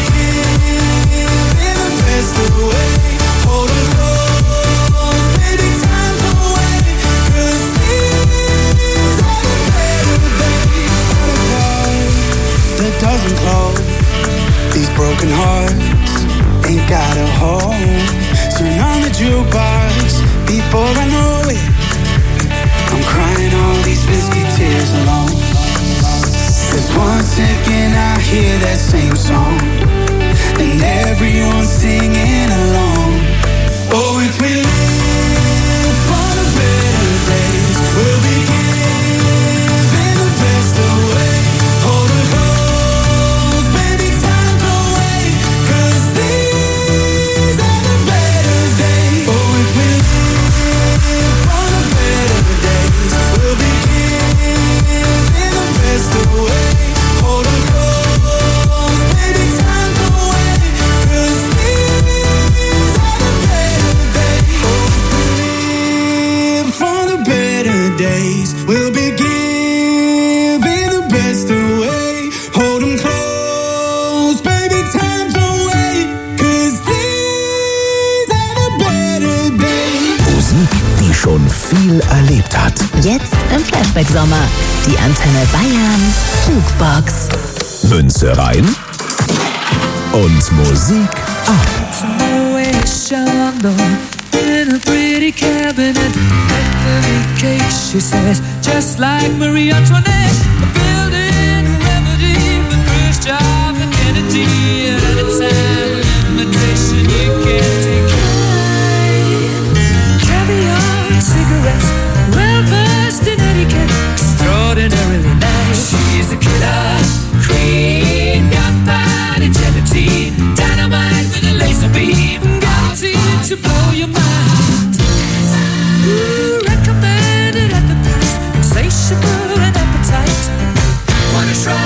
giving the best away. Hold 'em close, baby, time's away, 'cause these are the better days. Got a car that doesn't close. These broken hearts ain't got a home. Turn on the jukebox before I know it. I'm crying all these whiskey tears alone. 'Cause one second I hear that same song, and everyone's singing along. Oh, if we live for the better days, we'll be giving the best away. Hold 'em close, baby, time's away, 'cause these are the better days. Oh, if we live for the better days, we'll be giving the best away. Hold 'em close, baby, time's away, 'cause these are the better days. Oh, if we live for the better days, we'll be giving the best away. Hold 'em close, baby, time's away, 'cause these are the better days. Musik, die schon viel erlebt hat. Jetzt im Flashback-Sommer. Die Antenne Bayern Jukebox. Münze rein und Musik ab. In a pretty cabinet, Anthony cake, she says, just like Marie Antoinette. A building remedy for Khrushchev and Kennedy. At a time of invitation you can't decline. Caviar and cigarettes, well versed in etiquette, extraordinarily nice. She's a killer queen, gunpowder and gelatine, dynamite with a laser beam, guaranteed to blow your mind. Ooh, recommended at the price, insatiable and appetite. Wanna try?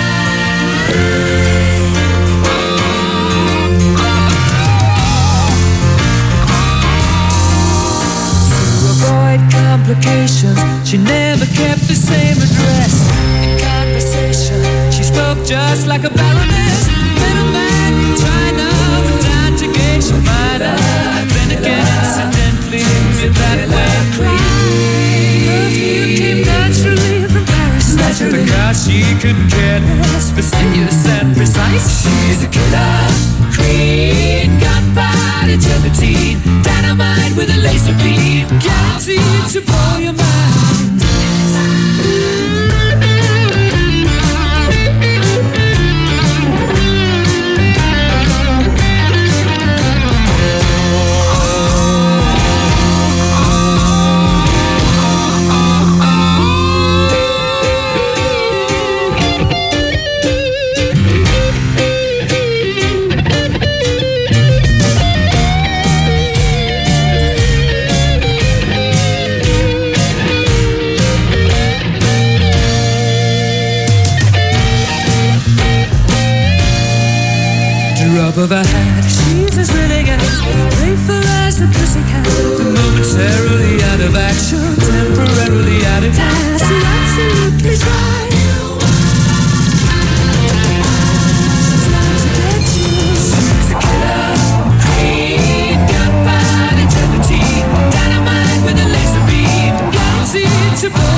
To avoid complications, she never kept the same address. In conversation, she spoke just like a baroness. Middleman in China with time to gauge. She might have been again accidentally with that way. Perfume came naturally from Paris. Because she couldn't care less, fastidious and precise. She's a killer queen, gunpowder gelatine, dynamite with a laser beam, guaranteed to blow your mind. Of a hat, she's as willing as playful as the pussycat. Momentarily out of action, temporarily out of class. Absolutely right. to prove